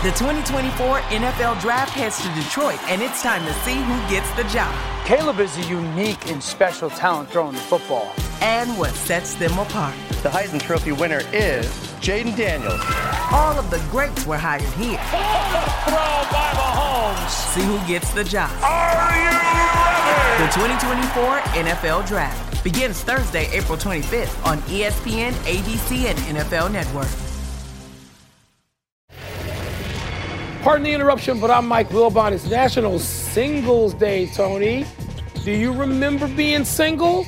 The 2024 NFL Draft heads to Detroit, and it's time to see who gets the job. Caleb is a unique and special talent throwing the football. And what sets them apart. The Heisman Trophy winner is Jaden Daniels. All of the greats were hired here. Throw by Mahomes. See who gets the job. Are you ready? The 2024 NFL Draft begins Thursday, April 25th on ESPN, ABC, and NFL Network. Pardon the interruption, but I'm Mike Wilbon. It's National Singles Day, Tony. Do you remember being single?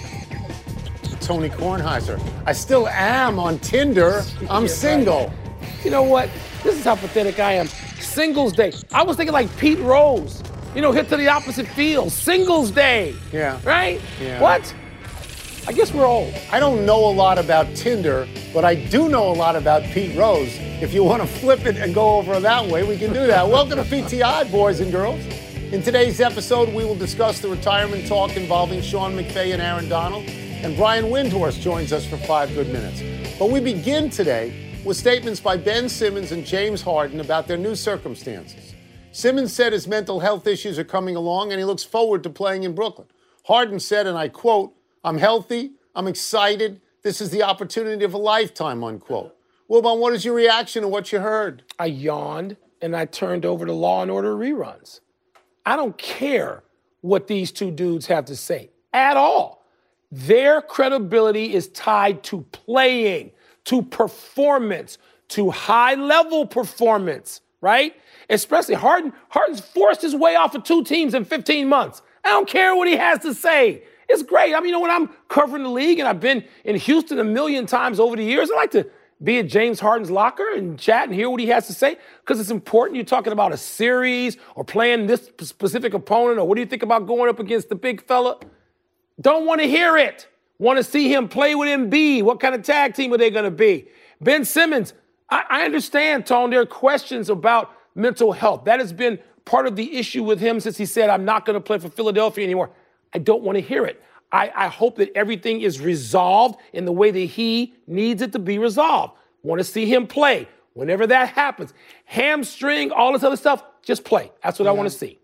Tony Kornheiser. I still am on Tinder. I'm single. Right. You know what? This is how pathetic I am. Singles Day. I was thinking like Pete Rose. Hit to the opposite field. Singles Day. Yeah. Right? Yeah. What? I guess we're old. I don't know a lot about Tinder, but I do know a lot about Pete Rose. If you want to flip it and go over that way, we can do that. Welcome to PTI, boys and girls. In today's episode, we will discuss the retirement talk involving Sean McVay and Aaron Donald, and Brian Windhorst joins us for 5 good minutes. But we begin today with statements by Ben Simmons and James Harden about their new circumstances. Simmons said his mental health issues are coming along and he looks forward to playing in Brooklyn. Harden said, and I quote, "I'm healthy, I'm excited, this is the opportunity of a lifetime," unquote. Wilbon, what is your reaction to what you heard? I yawned and I turned over to Law and Order reruns. I don't care what these two dudes have to say at all. Their credibility is tied to playing, to performance, to high-level performance, right? Especially Harden's forced his way off of 2 teams in 15 months. I don't care what he has to say. It's great. When I'm covering the league and I've been in Houston a million times over the years, I like to be at James Harden's locker and chat and hear what he has to say because it's important. You're talking about a series or playing this specific opponent, or what do you think about going up against the big fella? Don't want to hear it. Want to see him play with Embiid. What kind of tag team are they going to be? Ben Simmons, I understand, Tone, there are questions about mental health. That has been part of the issue with him since he said, "I'm not going to play for Philadelphia anymore." I don't want to hear it. I hope that everything is resolved in the way that he needs it to be resolved. Want to see him play. Whenever that happens, hamstring, all this other stuff, just play. That's what I want to see.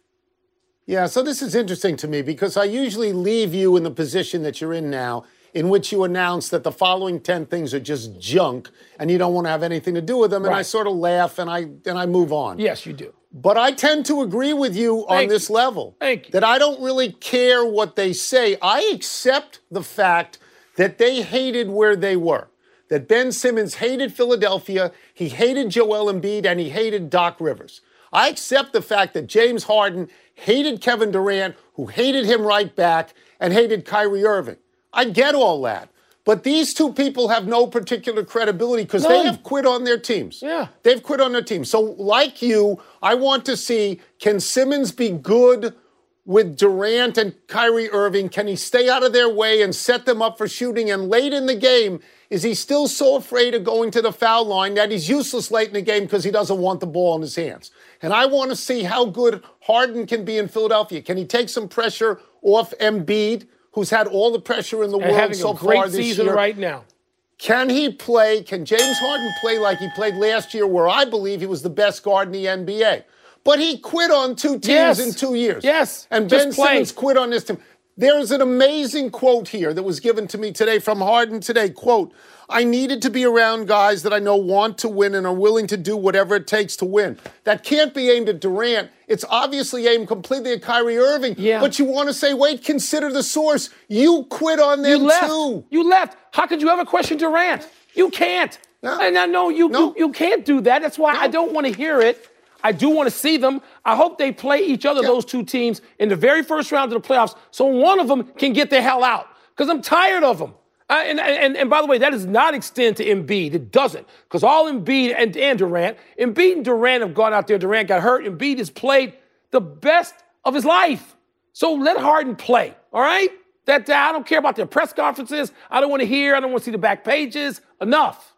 Yeah, so this is interesting to me because I usually leave you in the position that you're in now, in which you announce that the following 10 things are just junk and you don't want to have anything to do with them. And I sort of laugh and I move on. Yes, you do. But I tend to agree with you on this level. Thank you. That I don't really care what they say. I accept the fact that they hated where they were. That Ben Simmons hated Philadelphia, he hated Joel Embiid, and he hated Doc Rivers. I accept the fact that James Harden hated Kevin Durant, who hated him right back, and hated Kyrie Irving. I get all that. But these two people have no particular credibility because they have quit on their teams. Yeah. They've quit on their teams. So like you, I want to see, can Simmons be good with Durant and Kyrie Irving? Can he stay out of their way and set them up for shooting? And late in the game, is he still so afraid of going to the foul line that he's useless late in the game because he doesn't want the ball in his hands? And I want to see how good Harden can be in Philadelphia. Can he take some pressure off Embiid, who's had all the pressure in the world so far this year? Having a great season right now. Can he play? Can James Harden play like he played last year, where I believe he was the best guard in the NBA? But he quit on 2 teams in 2 years. Yes. And Ben Simmons quit on this team. There is an amazing quote here that was given to me today from Harden today. Quote, "I needed to be around guys that I know want to win and are willing to do whatever it takes to win." That can't be aimed at Durant. It's obviously aimed completely at Kyrie Irving. Yeah. But you want to say, wait, consider the source. You quit on them too. You left. How could you ever question Durant? You can't. No. And I know you can't do that. That's why I don't want to hear it. I do want to see them. I hope they play each other, those 2 teams, in the very first round of the playoffs so one of them can get the hell out because I'm tired of them. And by the way, that does not extend to Embiid. It doesn't, because all Embiid and Durant, Embiid and Durant have gone out there. Durant got hurt. Embiid has played the best of his life. So let Harden play, all right? I don't care about their press conferences. I don't want to hear. I don't want to see the back pages. Enough.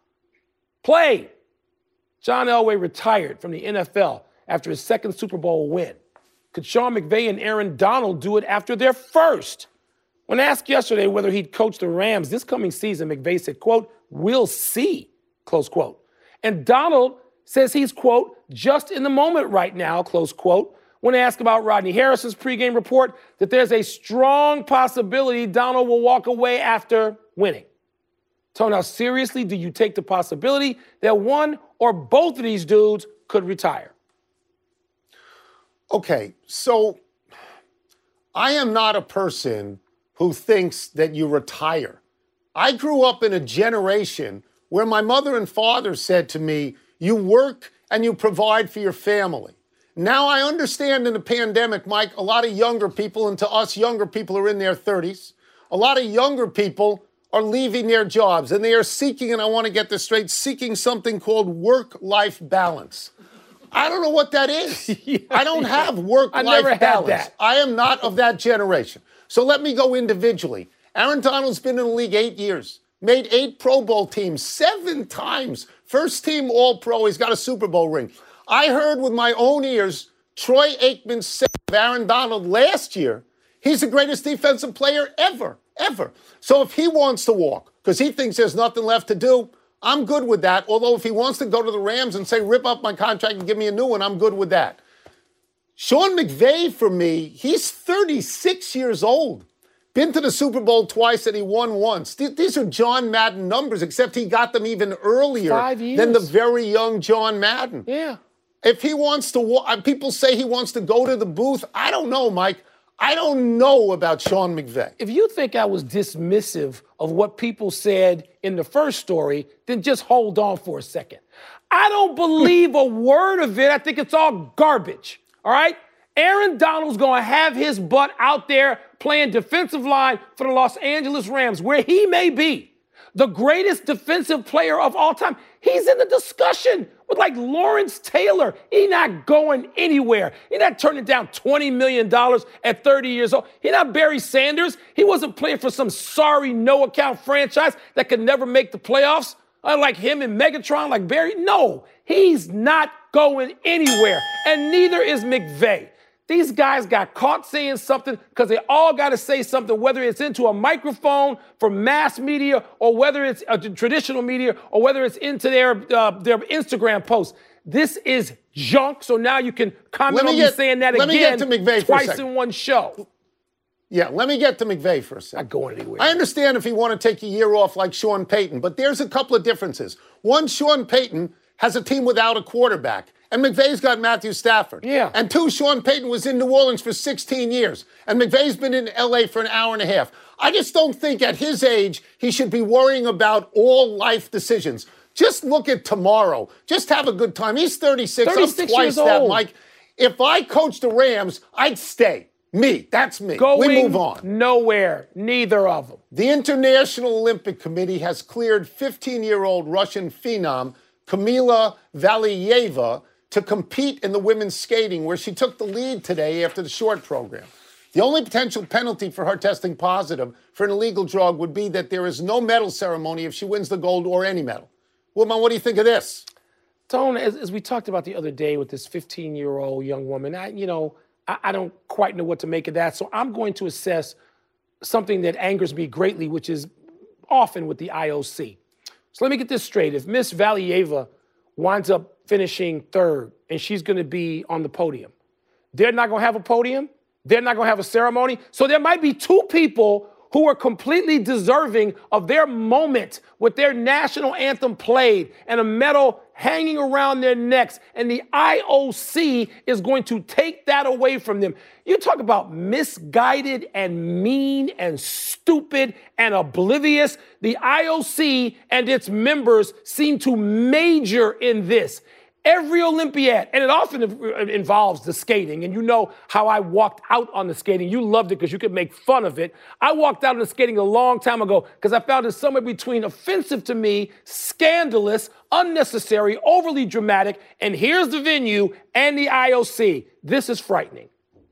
Play. John Elway retired from the NFL after his 2nd Super Bowl win. Could Sean McVay and Aaron Donald do it after their first? When asked yesterday whether he'd coach the Rams this coming season, McVay said, quote, "We'll see," close quote. And Donald says he's, quote, just in the moment right now, close quote, when asked about Rodney Harrison's pregame report that there's a strong possibility Donald will walk away after winning. Tone, how seriously do you take the possibility that one or both of these dudes could retire? Okay, so I am not a person who thinks that you retire. I grew up in a generation where my mother and father said to me, you work and you provide for your family. Now I understand in the pandemic, Mike, a lot of younger people, and to us younger people are in their 30s, a lot of younger people are leaving their jobs and they are seeking, and I want to get this straight, seeking something called work-life balance. I don't know what that is. I don't have work-life balance. That. I am not of that generation. So let me go individually. Aaron Donald's been in the league 8 years, made 8 Pro Bowl teams, 7 times, first team All-Pro, he's got a Super Bowl ring. I heard with my own ears Troy Aikman say of Aaron Donald last year, he's the greatest defensive player ever. So if he wants to walk, because he thinks there's nothing left to do, I'm good with that. Although if he wants to go to the Rams and say, rip up my contract and give me a new one, I'm good with that. Sean McVay, for me, he's 36 years old. Been to the Super Bowl twice and he won once. These are John Madden numbers, except he got them even earlier than the very young John Madden. Yeah. If he wants to, people say he wants to go to the booth. I don't know, Mike. I don't know about Sean McVay. If you think I was dismissive of what people said in the first story, then just hold on for a second. I don't believe a word of it. I think it's all garbage, all right? Aaron Donald's going to have his butt out there playing defensive line for the Los Angeles Rams, where he may be the greatest defensive player of all time. He's in the discussion with like Lawrence Taylor. He's not going anywhere. He's not turning down $20 million at 30 years old. He's not Barry Sanders. He wasn't playing for some sorry no-account franchise that could never make the playoffs. Like him and Megatron, like Barry. No, he's not going anywhere. And neither is McVay. These guys got caught saying something because they all got to say something, whether it's into a microphone for mass media or whether it's traditional media or whether it's into their Instagram posts. This is junk, so now you can comment on me saying that again twice in one show. Yeah, let me get to McVay for a second. Not going anywhere. I understand if you want to take a year off like Sean Payton, but there's a couple of differences. One, Sean Payton has a team without a quarterback. And McVay's got Matthew Stafford. Yeah. And 2, Sean Payton was in New Orleans for 16 years. And McVay's been in L.A. for an hour and a half. I just don't think at his age he should be worrying about all life decisions. Just look at tomorrow. Just have a good time. He's 36. I'm twice that, Mike. If I coached the Rams, I'd stay. Me. That's me. We move on. Nowhere. Neither of them. The International Olympic Committee has cleared 15-year-old Russian phenom Kamila Valieva to compete in the women's skating, where she took the lead today after the short program. The only potential penalty for her testing positive for an illegal drug would be that there is no medal ceremony if she wins the gold or any medal. Woman, what do you think of this? Tone, as we talked about the other day with this 15-year-old young woman, I don't quite know what to make of that. So I'm going to assess something that angers me greatly, which is often with the IOC. So let me get this straight. If Miss Valieva winds up finishing third and she's going to be on the podium, they're not going to have a podium. They're not going to have a ceremony. So there might be 2 people who are completely deserving of their moment with their national anthem played and a medal hanging around their necks, and the IOC is going to take that away from them. You talk about misguided and mean and stupid and oblivious. The IOC and its members seem to major in this. Every Olympiad, and it often involves the skating, and you know how I walked out on the skating. You loved it because you could make fun of it. I walked out on the skating a long time ago because I found it somewhere between offensive to me, scandalous, unnecessary, overly dramatic, and here's the venue and the IOC. This is frightening.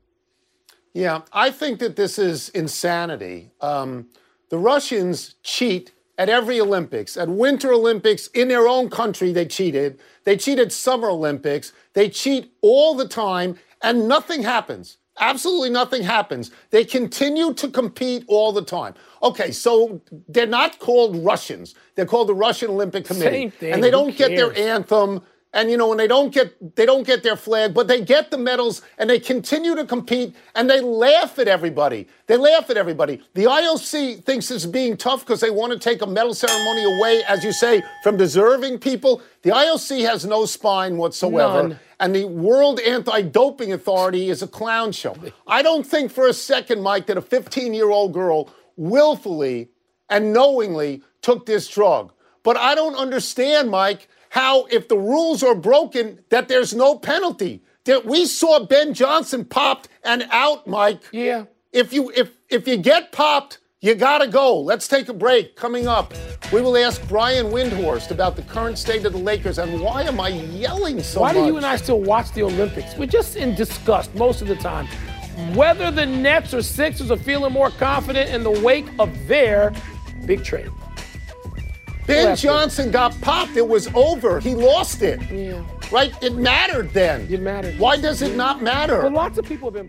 Yeah, I think that this is insanity. The Russians cheat at every Olympics. At Winter Olympics, in their own country, they cheated. They cheated Summer Olympics. They cheat all the time, and nothing happens. Absolutely nothing happens. They continue to compete all the time. Okay, so they're not called Russians. They're called the Russian Olympic Committee. Same thing. And they don't get their anthem, And, when they don't get their flag, but they get the medals and they continue to compete and they laugh at everybody. The IOC thinks it's being tough because they want to take a medal ceremony away, as you say, from deserving people. The IOC has no spine whatsoever. None. And the World Anti-Doping Authority is a clown show. I don't think for a second, Mike, that a 15-year-old girl willfully and knowingly took this drug. But I don't understand, Mike, how if the rules are broken, that there's no penalty. We saw Ben Johnson popped and out, Mike. Yeah. If you get popped, you gotta go. Let's take a break. Coming up, we will ask Brian Windhorst about the current state of the Lakers and why am I yelling so much? Why do you and I still watch the Olympics? We're just in disgust most of the time. Whether the Nets or Sixers are feeling more confident in the wake of their big trade. Ben Johnson got popped. It was over. He lost it. Yeah. Right? It mattered then. It mattered. Why does it not matter? But lots of people have been.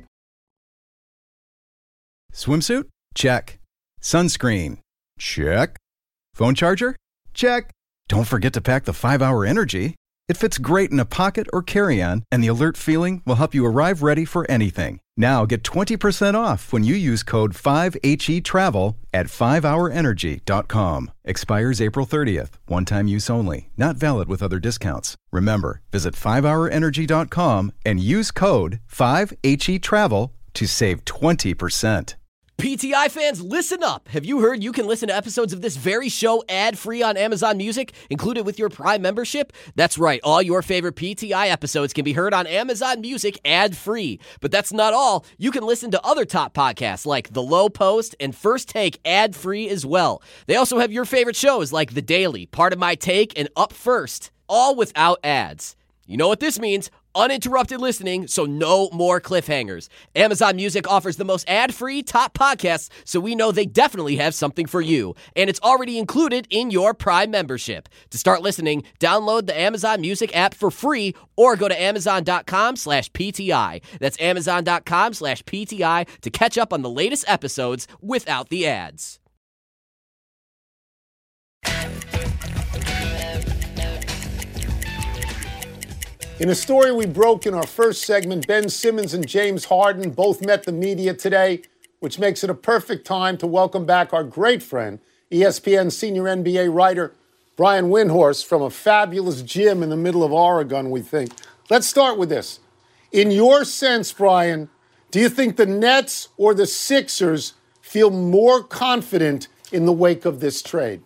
Swimsuit? Check. Sunscreen? Check. Phone charger? Check. Don't forget to pack the 5-Hour Energy. It fits great in a pocket or carry-on, and the alert feeling will help you arrive ready for anything. Now get 20% off when you use code 5HETRAVEL at 5hourenergy.com. Expires April 30th. One-time use only. Not valid with other discounts. Remember, visit 5hourenergy.com and use code 5HETRAVEL to save 20%. PTI fans, listen up. Have you heard you can listen to episodes of this very show ad-free on Amazon Music, included with your Prime membership? That's right. All your favorite PTI episodes can be heard on Amazon Music ad-free. But that's not all. You can listen to other top podcasts like The Low Post and First Take ad-free as well. They also have your favorite shows like The Daily, Part of My Take, and Up First, all without ads. You know what this means? Uninterrupted listening, so no more cliffhangers. Amazon Music offers the most ad-free top podcasts, so we know they definitely have something for you. And it's already included in your Prime membership. To start listening, download the Amazon Music app for free or go to amazon.com/PTI. That's amazon.com/PTI to catch up on the latest episodes without the ads. In a story we broke in our first segment, Ben Simmons and James Harden both met the media today, which makes it a perfect time to welcome back our great friend, ESPN senior NBA writer Brian Windhorst from a fabulous gym in the middle of Oregon, we think. Let's start with this. In your sense, Brian, do you think the Nets or the Sixers feel more confident in the wake of this trade?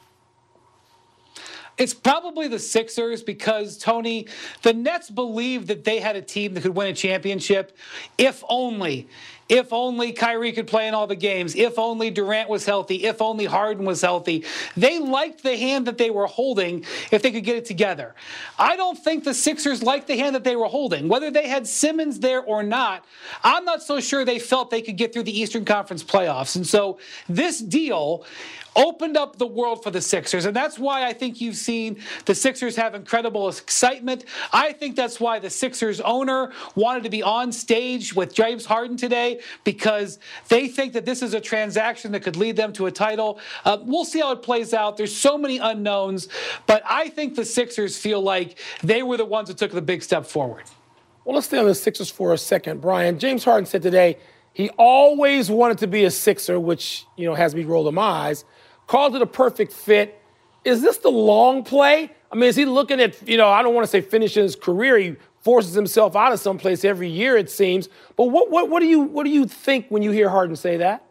It's probably the Sixers because, Tony, the Nets believed that they had a team that could win a championship if only Kyrie could play in all the games, if only Durant was healthy, if only Harden was healthy. They liked the hand that they were holding if they could get it together. I don't think the Sixers liked the hand that they were holding. Whether they had Simmons there or not, I'm not so sure they felt they could get through the Eastern Conference playoffs. And so this deal opened up the world for the Sixers, and that's why I think you've seen the Sixers have incredible excitement. I think that's why the Sixers owner wanted to be on stage with James Harden today, because they think that this is a transaction that could lead them to a title. We'll see how it plays out. There's so many unknowns, but I think the Sixers feel like they were the ones who took the big step forward. Well, let's stay on the Sixers for a second, Brian. James Harden said today he always wanted to be a Sixer, which, has me rolling my eyes. Called it a perfect fit. Is this the long play? I mean, is he looking at, I don't want to say finishing his career. He forces himself out of someplace every year, it seems. But what do you think when you hear Harden say that?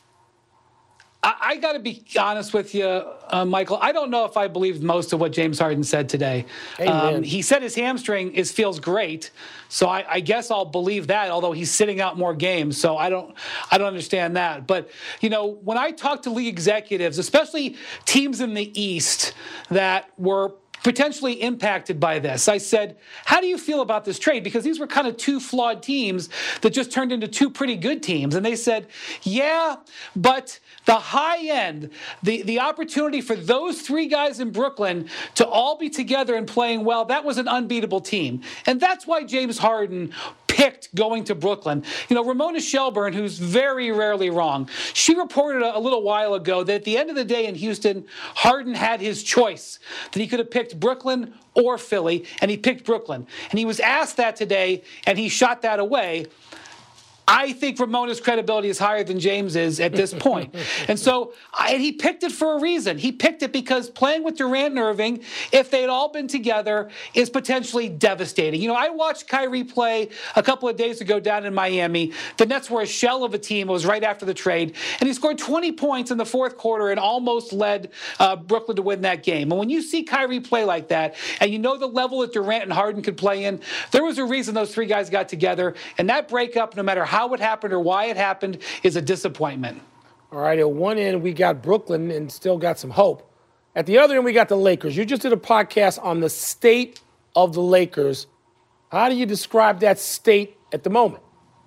I got to be honest with you, Michael. I don't know if I believed most of what James Harden said today. He said his hamstring feels great, so I guess I'll believe that. Although he's sitting out more games, so I don't understand that. But when I talk to league executives, especially teams in the East that were potentially impacted by this, I said, how do you feel about this trade? Because these were kind of two flawed teams that just turned into two pretty good teams. And they said, yeah, but the high end, the opportunity for those three guys in Brooklyn to all be together and playing well, that was an unbeatable team. And that's why James Harden picked picked going to Brooklyn. Ramona Shelburne, who's very rarely wrong, she reported a little while ago that at the end of the day in Houston, Harden had his choice, that he could have picked Brooklyn or Philly, and he picked Brooklyn. And he was asked that today, and he shot that away. I think Ramona's credibility is higher than James is at this point. And so he picked it for a reason. He picked it because playing with Durant and Irving, if they had all been together, is potentially devastating. I watched Kyrie play a couple of days ago down in Miami. The Nets were a shell of a team. It was right after the trade. And he scored 20 points in the fourth quarter and almost led Brooklyn to win that game. And when you see Kyrie play like that, and you know the level that Durant and Harden could play in, there was a reason those three guys got together. And that breakup, no matter how it happened or why it happened, is a disappointment. All right, at one end, we got Brooklyn and still got some hope. At the other end, we got the Lakers. You just did a podcast on the state of the Lakers. How do you describe that state at the moment?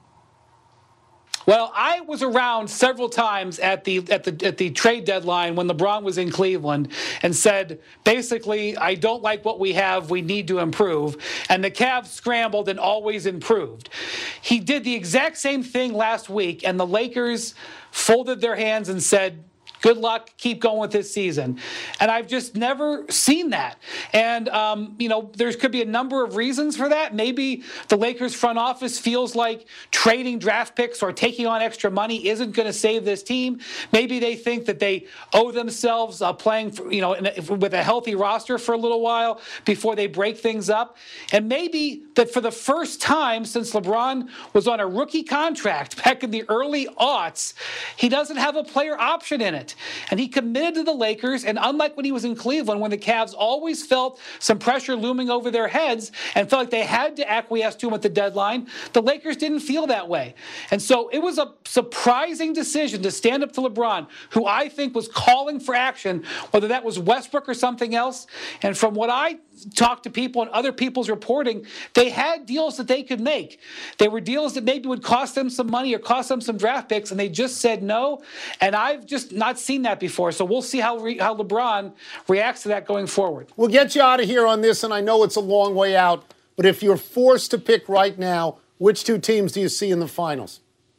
Well, I was around several times at the trade deadline when LeBron was in Cleveland and said, basically, I don't like what we have. We need to improve. And the Cavs scrambled and always improved. He did the exact same thing last week, and the Lakers folded their hands and said, good luck, keep going with this season. And I've just never seen that. And, there could be a number of reasons for that. Maybe the Lakers front office feels like trading draft picks or taking on extra money isn't going to save this team. Maybe they think that they owe themselves playing with a healthy roster for a little while before they break things up. And maybe that for the first time since LeBron was on a rookie contract back in the early aughts, he doesn't have a player option in it. And he committed to the Lakers, and unlike when he was in Cleveland, when the Cavs always felt some pressure looming over their heads and felt like they had to acquiesce to him at the deadline, the Lakers didn't feel that way. And so it was a surprising decision to stand up to LeBron, who I think was calling for action, whether that was Westbrook or something else. And from what I talked to people and other people's reporting, they had deals that they could make. They were deals that maybe would cost them some money or cost them some draft picks, and they just said no. And I've just not seen that before. So we'll see how LeBron reacts to that going forward. We'll get you out of here on this, and I know it's a long way out, but if you're forced to pick right now, which two teams do you see in the finals?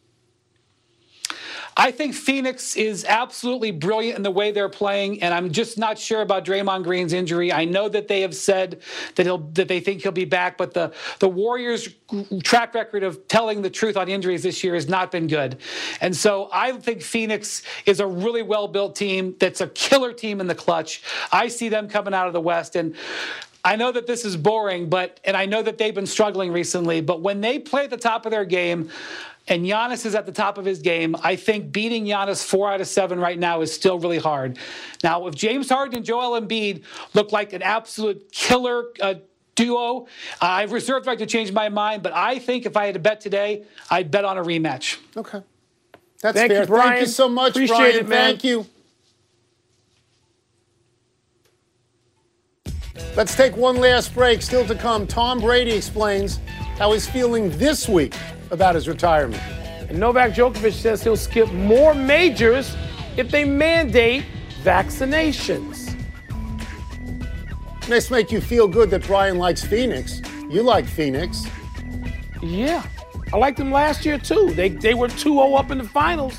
I think Phoenix is absolutely brilliant in the way they're playing, and I'm just not sure about Draymond Green's injury. I know that they have said that they think he'll be back, but the Warriors' track record of telling the truth on injuries this year has not been good. And so I think Phoenix is a really well-built team that's a killer team in the clutch. I see them coming out of the West, and I know that this is boring, and I know that they've been struggling recently, but when they play at the top of their game, and Giannis is at the top of his game, I think beating Giannis 4 out of 7 right now is still really hard. Now, if James Harden and Joel Embiid look like an absolute killer duo, I've reserved the right to change my mind, but I think if I had to bet today, I'd bet on a rematch. Okay. That's Thank fair. you, Brian. Thank you so much, Appreciate Brian. it, man. Thank you. Let's take one last break. Still to come, Tom Brady explains how he's feeling this week about his retirement. And Novak Djokovic says he'll skip more majors if they mandate vaccinations. This make you feel good that Brian likes Phoenix. You like Phoenix. Yeah, I liked them last year too. They were 2-0 up in the finals.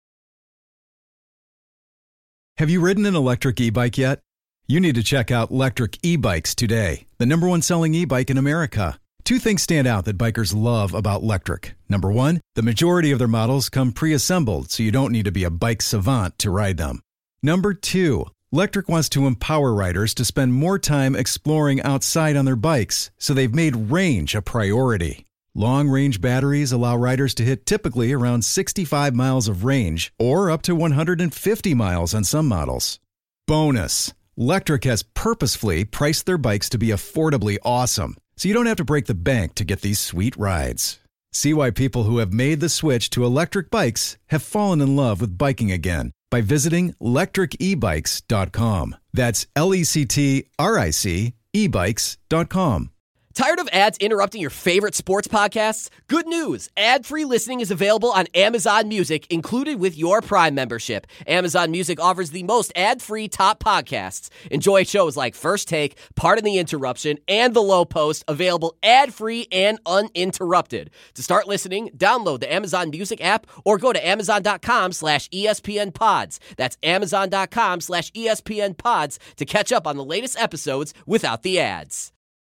Have you ridden an electric e-bike yet? You need to check out Lectric E-Bikes today, the #1 selling e-bike in America. Two things stand out that bikers love about Lectric. Number one, the majority of their models come pre-assembled, so you don't need to be a bike savant to ride them. Number two, Lectric wants to empower riders to spend more time exploring outside on their bikes, so they've made range a priority. Long-range batteries allow riders to hit typically around 65 miles of range, or up to 150 miles on some models. Bonus, Lectric has purposefully priced their bikes to be affordably awesome, so you don't have to break the bank to get these sweet rides. See why people who have made the switch to electric bikes have fallen in love with biking again by visiting lectricebikes.com. That's LECTRIC ebikes.com. Tired of ads interrupting your favorite sports podcasts? Good news! Ad-free listening is available on Amazon Music, included with your Prime membership. Amazon Music offers the most ad-free top podcasts. Enjoy shows like First Take, Pardon the Interruption, and The Low Post, available ad-free and uninterrupted. To start listening, download the Amazon Music app or go to amazon.com/ESPN Pods. That's amazon.com/ESPN Pods to catch up on the latest episodes without the ads.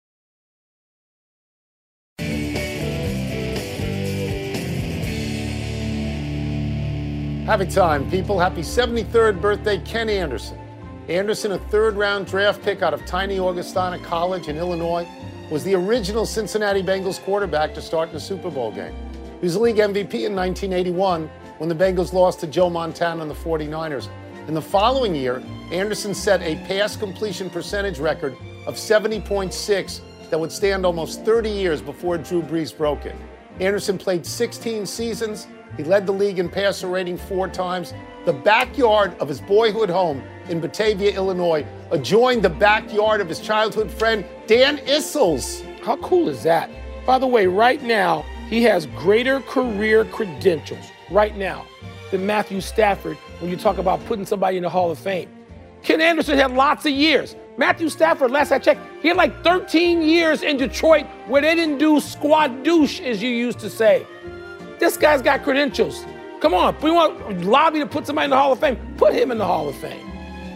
Happy time, people. Happy 73rd birthday, Ken Anderson. Anderson, a third-round draft pick out of tiny Augustana College in Illinois, was the original Cincinnati Bengals quarterback to start in a Super Bowl game. He was the league MVP in 1981 when the Bengals lost to Joe Montana and the 49ers. In the following year, Anderson set a pass completion percentage record of 70.6 that would stand almost 30 years before Drew Brees broke it. Anderson played 16 seasons. He led the league in passer rating 4 times. The backyard of his boyhood home in Batavia, Illinois, adjoined the backyard of his childhood friend, Dan Issels. How cool is that? By the way, right now, he has greater career credentials, right now, than Matthew Stafford when you talk about putting somebody in the Hall of Fame. Ken Anderson had lots of years. Matthew Stafford, last I checked, he had like 13 years in Detroit where they didn't do squad douche, as you used to say. This guy's got credentials. Come on, we want lobby to put somebody in the Hall of Fame. Put him in the Hall of Fame.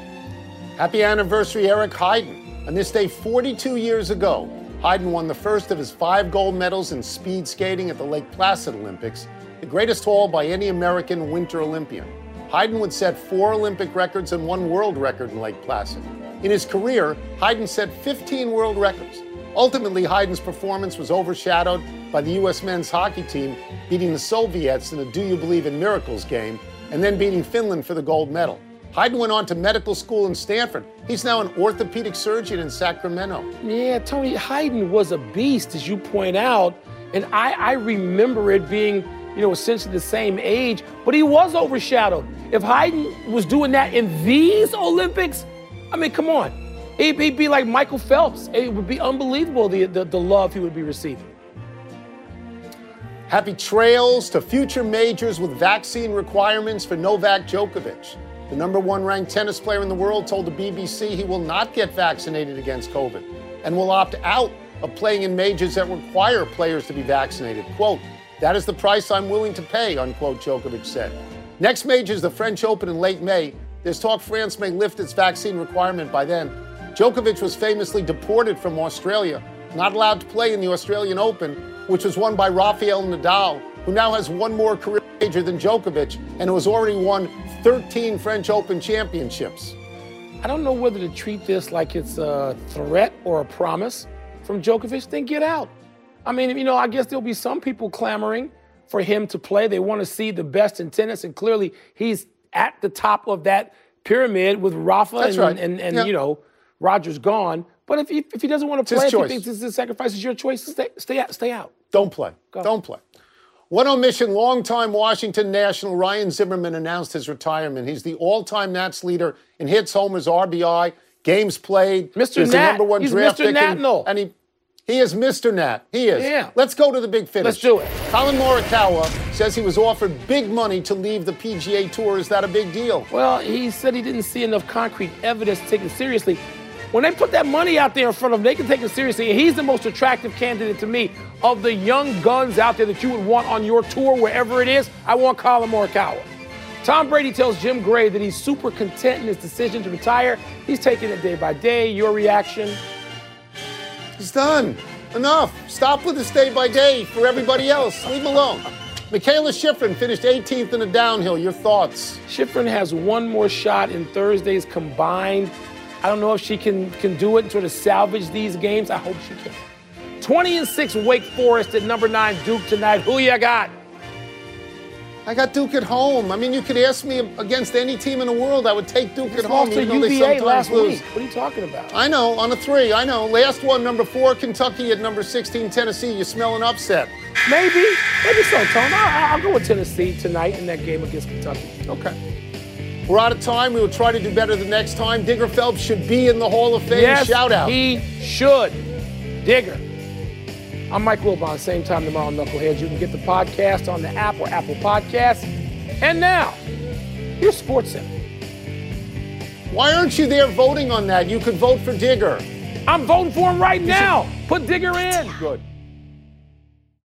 Happy anniversary, Eric Heiden. On this day 42 years ago, Heiden won the first of his 5 gold medals in speed skating at the Lake Placid Olympics, the greatest haul by any American Winter Olympian. Heiden would set 4 Olympic records and 1 world record in Lake Placid. In his career, Heiden set 15 world records. Ultimately, Heiden's performance was overshadowed by the U.S. men's hockey team beating the Soviets in the Do You Believe in Miracles game and then beating Finland for the gold medal. Heiden went on to medical school in Stanford. He's now an orthopedic surgeon in Sacramento. Yeah, Tony, Heiden was a beast, as you point out, and I remember it being, essentially the same age, but he was overshadowed. If Heiden was doing that in these Olympics, I mean, come on. He'd be like Michael Phelps. It would be unbelievable, the love he would be receiving. Happy trails to future majors with vaccine requirements for Novak Djokovic. The #1 ranked tennis player in the world told the BBC he will not get vaccinated against COVID and will opt out of playing in majors that require players to be vaccinated. Quote, "That is the price I'm willing to pay," unquote, Djokovic said. Next major is the French Open in late May. There's talk France may lift its vaccine requirement by then. Djokovic was famously deported from Australia, not allowed to play in the Australian Open, which was won by Rafael Nadal, who now has 1 more career major than Djokovic and who has already won 13 French Open championships. I don't know whether to treat this like it's a threat or a promise from Djokovic. Then get out. I mean, I guess there'll be some people clamoring for him to play. They want to see the best in tennis, and clearly he's at the top of that pyramid with Rafa. That's right. And Roger's gone. But if he doesn't want to play, if he thinks this is a sacrifice, it's your choice. Stay out. Don't play. Go. Don't play. One omission, longtime Washington National Ryan Zimmerman announced his retirement. He's the all-time Nats leader in hits, homers, RBI, games played. Mr. He's Nat. the #1 He's draft Mr. pick. Natnal. And he is Mr. Nat. He is. Yeah. Let's go to the big finish. Let's do it. Colin Morikawa says he was offered big money to leave the PGA Tour. Is that a big deal? Well, he said he didn't see enough concrete evidence to take it seriously. When they put that money out there in front of him, they can take it seriously. And he's the most attractive candidate to me of the young guns out there that you would want on your tour, wherever it is. I want Colin Morikawa. Tom Brady tells Jim Gray that he's super content in his decision to retire. He's taking it day by day. Your reaction? He's done. Enough. Stop with this day by day for everybody else. Leave him alone. Mikaela Shiffrin finished 18th in the downhill. Your thoughts? Shiffrin has 1 more shot in Thursday's combined. I don't know if she can do it and sort of salvage these games. I hope she can. 20-6 Wake Forest at #9 Duke tonight. Who you got? I got Duke at home. I mean, you could ask me against any team in the world, I would take Duke at home. Lost to even though they UVA sometimes last lose. week. What are you talking about? I know, on a 3. I know. Last one, #4 Kentucky at #16 Tennessee. You smell an upset. Maybe so, Tone. I'll go with Tennessee tonight in that game against Kentucky. Okay. We're out of time. We will try to do better the next time. Digger Phelps should be in the Hall of Fame. Yes, Shout out. he should. Digger. I'm Mike Wilbon. Same time tomorrow, Knuckleheads. You can get the podcast on the app or Apple Podcasts. And now, here's SportsCenter. Why aren't you there voting on that? You could vote for Digger. I'm voting for him right now. Put Digger in. Good.